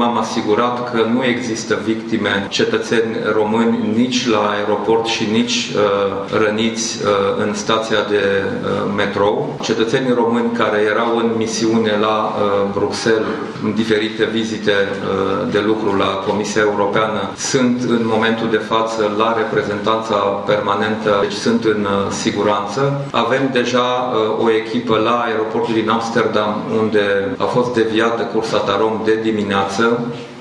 m-am asigurat că nu există victime cetățeni români nici la aeroport și nici răniți în stația de metrou. Cetățenii români care erau în misiune la Bruxelles, în diferite vizite de lucru la Comisia Europeană, sunt în momentul de față la reprezentanța permanentă, deci sunt în siguranță. Avem deja o echipă la aeroportul din Amsterdam, unde a fost deviată cursa Tarom de dimineață.